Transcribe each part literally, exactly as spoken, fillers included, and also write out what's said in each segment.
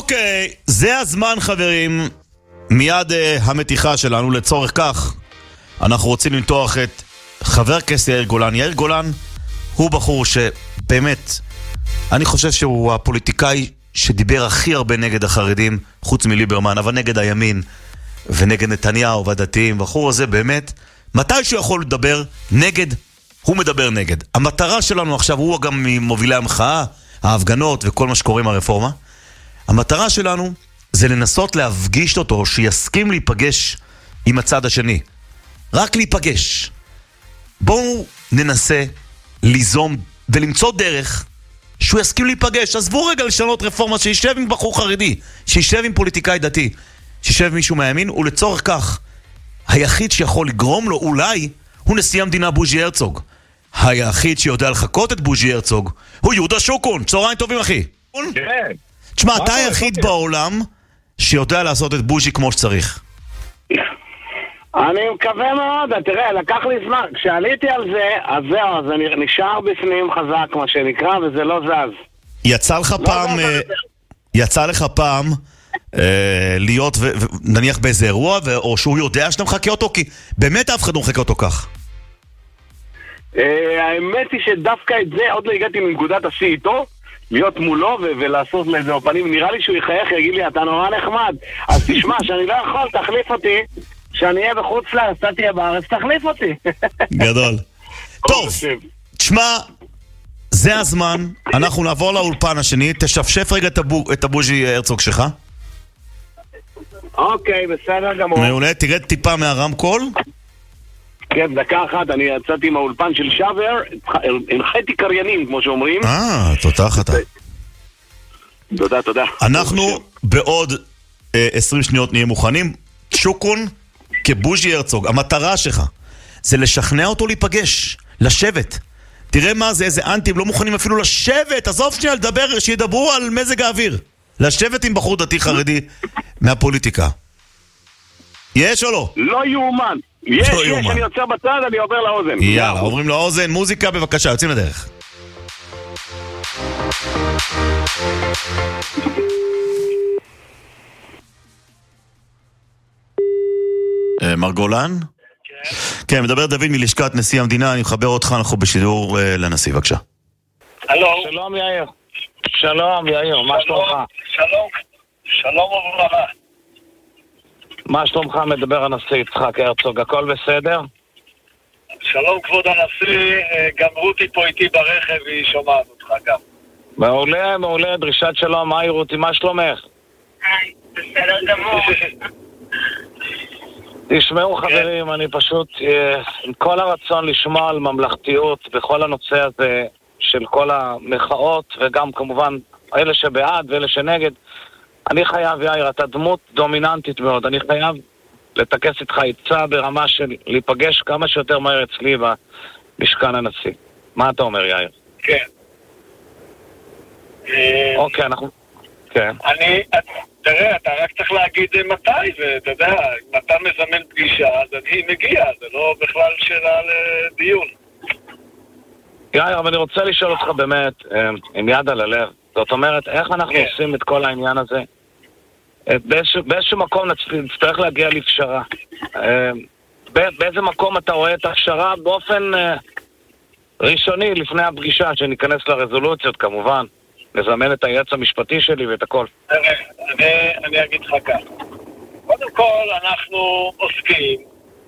אוקיי, זה הזמן חברים, מיד uh, המתיחה שלנו. לצורך כך אנחנו רוצים למתוח את חבר הכנסת יאיר גולן. יאיר גולן הוא בחור שבאמת, אני חושב שהוא הפוליטיקאי שדיבר הכי הרבה נגד החרדים, חוץ מליברמן, אבל נגד הימין ונגד נתניהו והדתיים. בחור הזה באמת, מתי שהוא יכול לדבר נגד, הוא מדבר נגד. המטרה שלנו עכשיו, הוא גם ממובילי המחאה, ההפגנות וכל מה שקורה עם הרפורמה. המטרה שלנו זה לנסות להפגיש אותו, שיסכים להיפגש עם הצד השני. רק להיפגש. בואו ננסה ליזום ולמצוא דרך שהוא יסכים להיפגש. עזבו רגע לשנות רפורמה, שישב עם בחור חרדי, שישב עם פוליטיקאי דתי, שישב עם מישהו מהימין, ולצורך כך היחיד שיכול לגרום לו אולי הוא נשיא המדינה בוז'י הרצוג. היחיד שיודע לחכות את בוז'י הרצוג הוא יהודה שוקון. צהריים טובים אחי. כן. תשמע, אתה היחיד בעולם שיודע לעשות את בוז'י כמו שצריך. אני מקווה מאוד, תראה, לקח לי זמן. כשעליתי על זה, אז זהו, זה נשאר בפנים חזק, מה שנקרא, וזה לא זז. יצא לך פעם, יצא לך פעם להיות, נניח באיזה אירוע, או שהוא יודע שאתה מחכה אותו, כי באמת אף אחד לא מחכה אותו כך. האמת היא שדווקא את זה, עוד לא הגעתי מנקודת השיא איתו, להיות מולו ולעשות לזה אופנים. נראה לי שהוא יחייך, יגיד לי, אתה נורא נחמד. אז תשמע, שאני לא יכול, תחליף אותי. שאני אהיה בחוץ לארץ, אתה תהיה בארץ, תחליף אותי. גדול. טוב, תשמע, זה הזמן, אנחנו נעבור לאולפן השני, תשפשף רגע את הבוז'י הרצוג שלך. אוקיי, בסדר גמור. מעולה, תרד טיפה מהרמקול. כן, דקה אחת, אני יצאתי עם האולפן של שוור, הנחיתי קריינים, כמו שאומרים. אה, תותח אתה. תודה, תודה. אנחנו בעוד עשרים שניות נהיה מוכנים. שוקון כבוז'י הרצוג, המטרה שלך זה לשכנע אותו להיפגש, לשבת. תראה מה זה, איזה אנטים, לא מוכנים אפילו לשבת. עזוב שנייה לדבר, שידברו על מזג האוויר. לשבת עם בחור דתי חרדי מהפוליטיקה. יש או לא? לא יאומן. יש, לא יש, יאומן. אני יוצר בצד, אני עובר לאוזן. יאללה, עוברים לאוזן, מוזיקה בבקשה, יוצאים לדרך. מר גולן? כן. כן, מדבר דוד מלשכת נשיא המדינה, אני מחבר אותך, אנחנו בשידור לנשיא, בבקשה. הלו. שלום יאיר. שלום יאיר, מה שלומך? שלום, שלום וברכה. מה שלומך? מדבר הנשיא יצחק הרצוג, הכל בסדר? שלום כבוד הנשיא, גם רותי פה איתי ברכב, היא שומעת אותך גם. מעולה, מעולה, דרישת שלום, היי רותי, מה שלומך? היי, בסדר גמור. תשמעו חברים, אני פשוט עם כל הרצון לשמוע על ממלכתיות בכל הנושא הזה של כל המחאות, וגם כמובן אלה שבעד ואלה שנגד, אני חייב, יאיר, אתה דמות דומיננטית מאוד, אני חייב לתקס איתך עצה ברמה של להיפגש כמה שיותר מהר אצלי במשכן הנשיא. מה אתה אומר, יאיר? כן. אוקיי, אנחנו... כן. אני... תראה, אתה רק צריך להגיד מתי, ואתה יודע, אם אתה מזמן פגישה, אז אני מגיע, זה לא בכלל שאלה לדיון. יאיר, אבל אני רוצה לשאול אותך באמת, עם יד על הלב, זאת אומרת, איך אנחנו כן. עושים את כל העניין הזה? באיזשהו, באיזשהו מקום נצטרך להגיע לפשרה. באיזה מקום אתה רואה את הפשרה באופן ראשוני לפני הפגישה, שניכנס לרזולוציות כמובן, נזמן את היועץ המשפטי שלי ואת הכל. תראה, אני, אני אגיד לך כך. קודם כל, אנחנו עוסקים,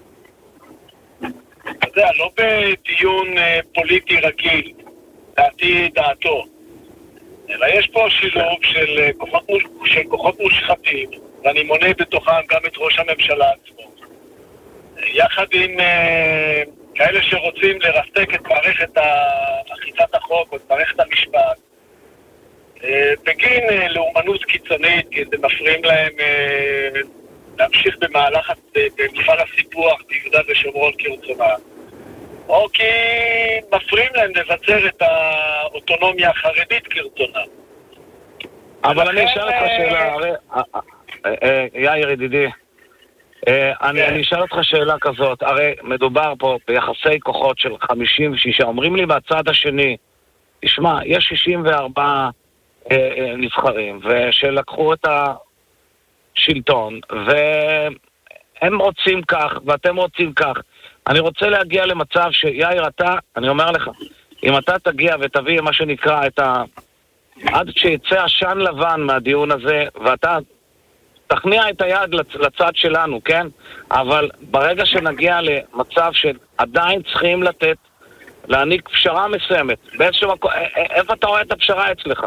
אתה יודע, לא בדיון פוליטי רגיל, דעתי דעתו, אלא יש פה שילוב של כוחות, של כוחות מושחתים, ואני מונה בתוכם גם את ראש הממשלה עצמו. יחד עם uh, כאלה שרוצים לרסק את מערכת אכיפת החוק או את מערכת המשפט, uh, בגין uh, לאומנות קיצונית, כי זה מפריעים להם uh, להמשיך במהלך, במפעל הסיפוח ביהודה ושומרון כרצונם. או כי מפריעים להם לבצר את האוטונומיה החרדית כרצונה. אבל אני אשאל אותך שאלה, הרי, יאיר ידידי, אני אשאל אותך שאלה כזאת, הרי מדובר פה ביחסי כוחות של חמישים ושש, אומרים לי בצד השני, תשמע, יש שישים וארבע נבחרים, ושלקחו את השלטון, והם רוצים כך, ואתם רוצים כך. אני רוצה להגיע למצב שיאיר, אתה, אני אומר לך, אם אתה תגיע ותביא מה שנקרא את ה... עד שיצא עשן לבן מהדיון הזה, ואתה תכניע את היד לצד שלנו, כן? אבל ברגע שנגיע למצב שעדיין צריכים לתת, להעניק פשרה מסוימת, באיזשהו מקום, איפה אתה רואה את הפשרה אצלך?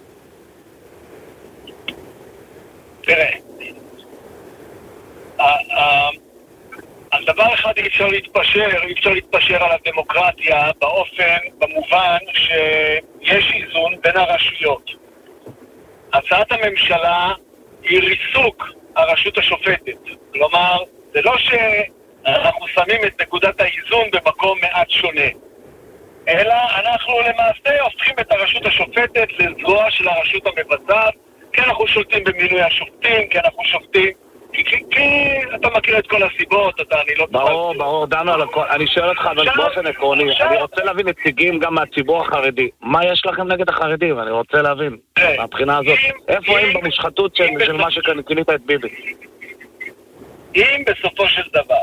תראה, על דבר אחד אי אפשר להתפשר, אי אפשר להתפשר על הדמוקרטיה באופן, במובן שיש איזון בין הרשויות. הצעת הממשלה היא ריסוק הרשות השופטת. כלומר, זה לא שאנחנו שמים את נקודת האיזון במקום מעט שונה, אלא אנחנו למעשה הופכים את הרשות השופטת לזרוע של הרשות המבצעת, כי אנחנו שולטים במינוי השופטים, כי אנחנו שופטים, כי, כי, כי אתה מכיר את כל הסיבות, אתה, אני לא... ברור, ברור, דנו על הכל. אני שואל אותך, אבל באופן עקרוני, אני רוצה להבין נציגים גם מהציבור החרדי. מה יש לכם נגד החרדים? אני רוצה להבין, מהבחינה הזאת. איפה הם במושחתות של מה שכינית את ביבי? אם בסופו של דבר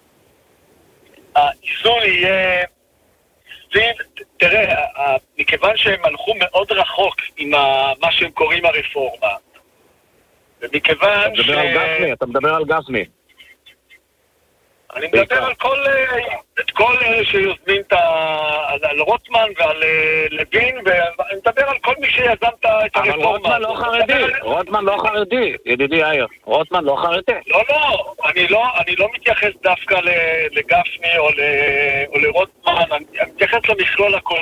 האיזון יהיה... תראה, מכיוון שהם הלכו מאוד רחוק עם מה שהם קוראים הרפורמה, ומכיוון ש... אתה מדבר על גפני, אתה מדבר על גפני. אני מדבר על כל, את כל אלה שיוזמים את ה... על רוטמן ועל לוין, ואני מדבר על כל מי שיזם את הרפורמה. אבל רוטמן לא חרדי, רוטמן לא חרדי, ידידי יאיר, רוטמן לא חרדי. לא, לא, אני לא, אני לא מתייחס דווקא לגפני או, או לרוטמן, אני מתייחס למכלול הכל.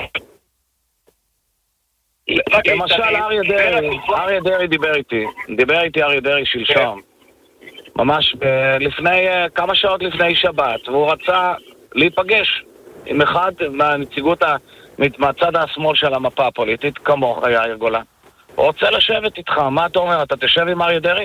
למשל אריה דרעי, אריה דרעי דיבר איתי, דיבר איתי אריה דרעי שלשום. ממש לפני, כמה שעות לפני שבת, והוא רצה להיפגש עם אחד מהנציגות, מהצד השמאל של המפה הפוליטית, כמוך, יאיר גולן. הוא רוצה לשבת איתך, מה אתה אומר? אתה תשב עם אריה דרעי?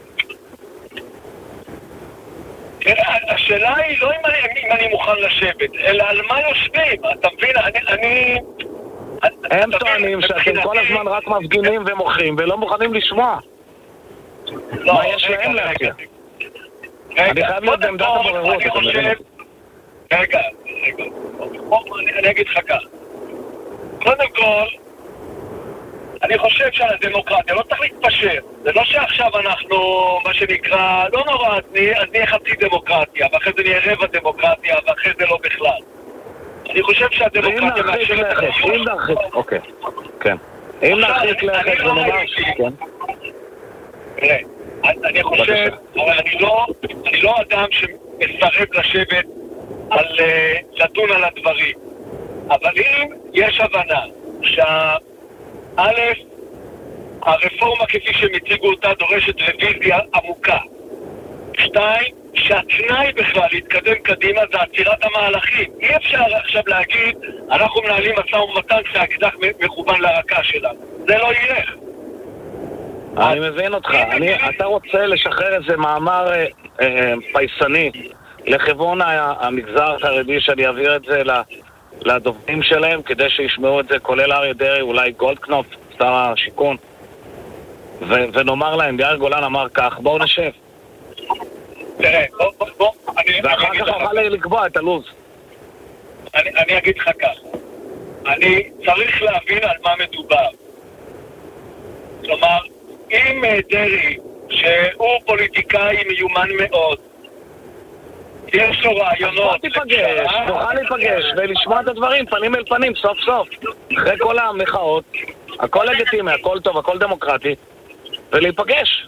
השאלה היא לא אם אני, אם אני מוכן לשבת, אלא על מה יושבים. אתה מבין, אני... אני... הם טוענים שאתם כל הזמן רק מפגינים ומוחים ולא מוכנים לשמוע. מה יש להם להציע? אני חייב להיות בעמדת הבוררות. רגע, רגע, אני אגיד לך כך. קודם כל, אני חושב שעל הדמוקרטיה לא צריך להתפשר. זה לא שעכשיו אנחנו, מה שנקרא, לא נורא, אז נהיה חצי דמוקרטיה, ואחרי זה נהיה רבע דמוקרטיה, ואחרי זה לא בכלל. אני חושב שהדמוקרטיה מאפשרת את החיוך. אם נרחיק, אוקיי, כן. אם נרחיק לכת ונאמר, כן. תראה, אני חושב, אבל אני לא, אני לא אדם שמסרב לשבת על לדון על הדברים. אבל אם יש הבנה שהא', הרפורמה כפי שהם הציגו אותה דורשת רוויזיה עמוקה. שתיים, שהתנאי בכלל להתקדם קדימה זה עצירת המהלכים. אי אפשר עכשיו להגיד, אנחנו מנהלים משא ומתן כשהאקדח מכוון לרקה שלנו. זה לא ילך. אני מבין אותך. אני, אתה רוצה לשחרר איזה מאמר אה, אה, פייסני לכיוון המגזר החרדי, שאני אעביר את זה לדוברים שלהם כדי שישמעו את זה, כולל אריה דרעי, אולי גולדקנופ, שר השיכון, ו- ונאמר להם, יאיר גולן אמר כך, בואו נשב. תראה, בוא, בוא, בוא. ואחר כך אוכל לקבוע את הלוז. אני, אני אגיד לך כך. אני צריך להבין על מה מדובר. כלומר, אם דרעי, שהוא פוליטיקאי מיומן מאוד, יש לו רעיונות... בוא תיפגש, תוכל להיפגש ולשמוע את הדברים פנים אל פנים, סוף סוף. אחרי כל המחאות, הכל לגיטימי, הכל טוב, הכל דמוקרטי, ולהיפגש.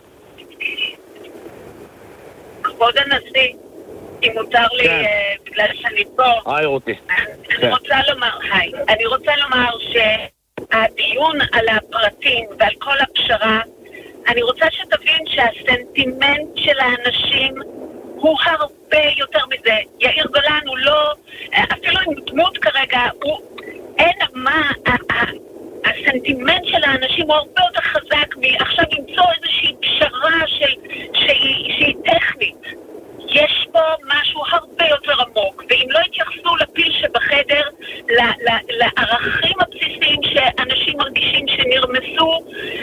כבוד הנשיא, אם מותר לי, בגלל שאני פה... היי רותי. אני רוצה לומר, היי, אני רוצה לומר שהדיון על הפרטים ועל כל הפשרה, אני רוצה שתבין שהסנטימנט של האנשים הוא הרבה יותר מזה. יאיר גולן הוא לא, אפילו עם דמות כרגע, הוא, אין מה, הסנטימנט של האנשים הוא הרבה יותר חזק מעכשיו למצוא איזושהי פשרה של, שהיא, שהיא טכנית. יש פה משהו הרבה יותר עמוק, ואם לא התייחסו לפיל שבחדר, לערכים הבסיסיים שאנשים מרגישים שנרמסו,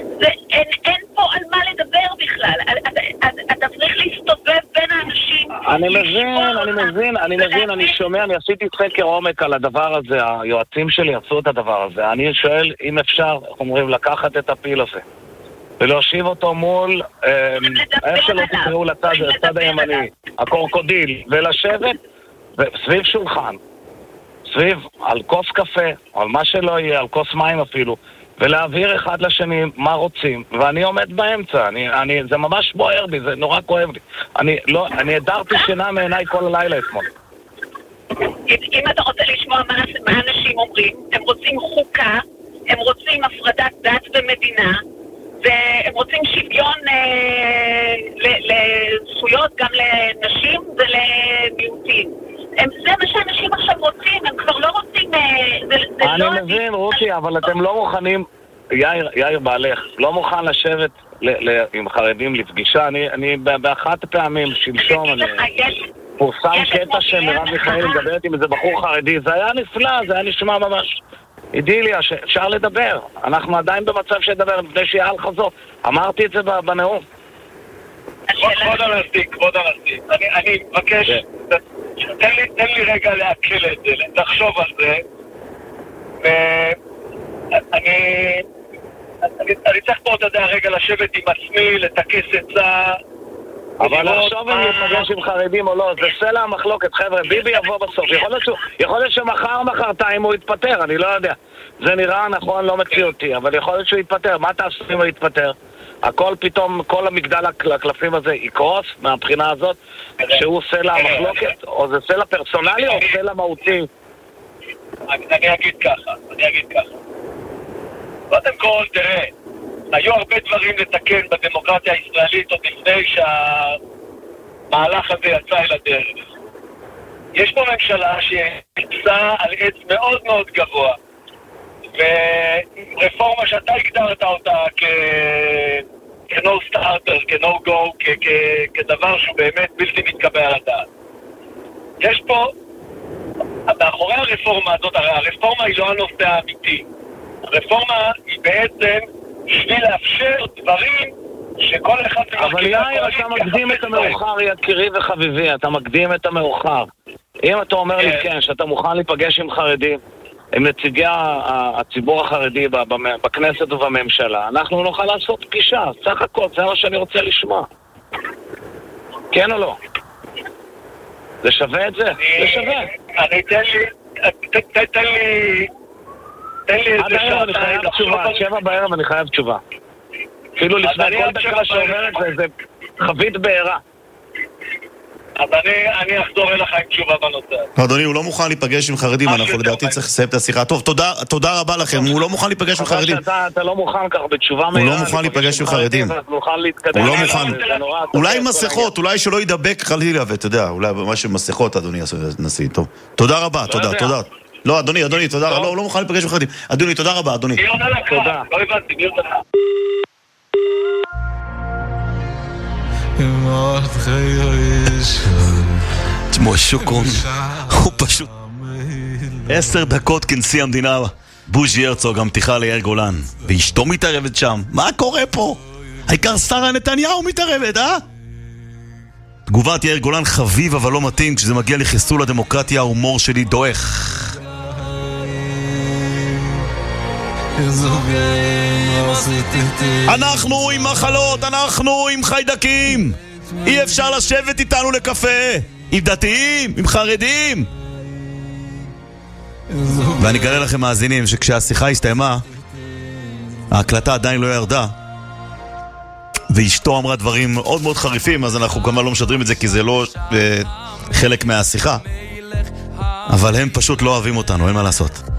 מבין, אני מבין, אני מבין, אני שומע, אני עשיתי סקר עומק על הדבר הזה, היועצים שלי עשו את הדבר הזה. אני שואל אם אפשר, איך אומרים, לקחת את הפיל הזה ולהושיב אותו מול, איך שלא תקראו לצד, לצד הימני, הקורקודיל, ולשבת סביב שולחן, סביב, על כוס קפה, על מה שלא יהיה, על כוס מים אפילו, ולהעביר אחד לשני מה רוצים, ואני עומד באמצע, אני, אני, זה ממש בוער בי, זה נורא כואב לי. אני, לא, אני הדרתי שינה מעיניי כל הלילה אתמול. אם אתה רוצה לשמוע מה, מה אנשים אומרים, הם רוצים חוקה, הם רוצים הפרדת דת ומדינה, והם רוצים שוויון אה, לזכויות גם לנשים ולמיעוטים. הם, זה מה שאנשים עכשיו רוצים, הם כבר לא רוצים... זה, זה אני לא מבין, רותי, אבל אתם לא מוכנים, יאיר, יאיר בעלך, לא מוכן לשבת ל, ל, עם חרדים לפגישה. אני, אני באחת הפעמים, שלשום, אני... פורסם קטע שמרב מיכאלי מדברת עם איזה בחור חרדי, זה היה נפלא, זה היה נשמע ממש אידיליה, שאפשר לדבר. אנחנו עדיין במצב שדבר לפני שיהיה על חזור. אמרתי את זה בנאום. כבוד הנשיא, כבוד הנשיא, אני מבקש, תן לי רגע להקל את זה, לחשוב על זה, ואני צריך פה, אתה יודע, רגע לשבת עם עצמי, לטכס עצה. אבל עכשיו אם נפגש עם חרדים או לא, זה סלע המחלוקת, חבר'ה, ביבי יבוא בסוף. יכול להיות שמחר מחרתיים הוא יתפטר, אני לא יודע. זה נראה נכון, לא מציאותי, אבל יכול להיות שהוא יתפטר. מה תעשו אם הוא יתפטר? הכל פתאום, כל המגדל הקלפים הזה יקרוס מהבחינה הזאת, שהוא סלע המחלוקת, או זה סלע פרסונלי או סלע מהותי? אני אגיד ככה, אני אגיד ככה. קודם כל, תראה, היו הרבה דברים לתקן בדמוקרטיה הישראלית עוד לפני שהמהלך הזה יצא אל הדרך. יש פה ממשלה שיצאה על עץ מאוד מאוד גבוה, ורפורמה שאתה הגדרת אותה כ-no starter, כ-no go, כדבר שהוא באמת בלתי מתקבל על הדעת. יש פה, מאחורי הרפורמה הזאת, הרי הרפורמה היא לא הנושא האמיתי. הרפורמה היא בעצם בשביל לאפשר דברים שכל אחד... אבל יאיר, אתה מקדים את המאוחר, יקירי וחביבי, אתה מקדים את המאוחר. אם אתה אומר לי כן, שאתה מוכן להיפגש עם חרדים, עם נציגי הציבור החרדי בכנסת ובממשלה, אנחנו נוכל לעשות פגישה, סך הכל, זה מה שאני רוצה לשמוע. כן או לא? זה שווה את זה? זה שווה. אני תן לי... תן לי... תן לי עד הערב אני חייב תשובה, שבע בערב אני חייב תשובה. אפילו לפני כל דקה שאומרת זה, זה חבית בעירה. אז אני אחזור אליך עם תשובה בנושא. אדוני, הוא לא מוכן להיפגש עם חרדים, אנחנו לדעתי צריך לסיים את השיחה. טוב, תודה רבה לכם, הוא לא מוכן להיפגש עם חרדים. אתה לא מוכן כך בתשובה מהירה. הוא לא מוכן להיפגש עם חרדים. הוא לא מוכן. אולי מסכות, אולי שלא ידבק חלילה, ואתה יודע, אולי משהו מסכות, אדוני הנשיא. טוב, תודה רבה, תודה, תודה. לא, אדוני, אדוני, תודה רבה. לא, לא מוכן להיפגש עם חרדים. אדוני, תודה רבה, אדוני. תודה. לא הבנתי, מי יודע. תשמעו, שוקרון הוא פשוט עשר דקות כנשיא המדינה בוז'י הרצוג המתיחה ליאיר גולן ואשתו מתערבת שם. מה קורה פה? העיקר שרה נתניהו מתערבת, אה? תגובת יאיר גולן חביב אבל לא מתאים. כשזה מגיע לחיסול הדמוקרטיה ההומור שלי דועך. אנחנו עם מחלות, אנחנו עם חיידקים. אי אפשר לשבת איתנו לקפה עם דתיים, עם חרדים. ואני אגלה לכם מאזינים שכשהשיחה הסתיימה ההקלטה עדיין לא ירדה ואשתו אמרה דברים מאוד מאוד חריפים, אז אנחנו כמובן לא משדרים את זה כי זה לא uh, חלק מהשיחה, אבל הם פשוט לא אוהבים אותנו, אין מה לעשות.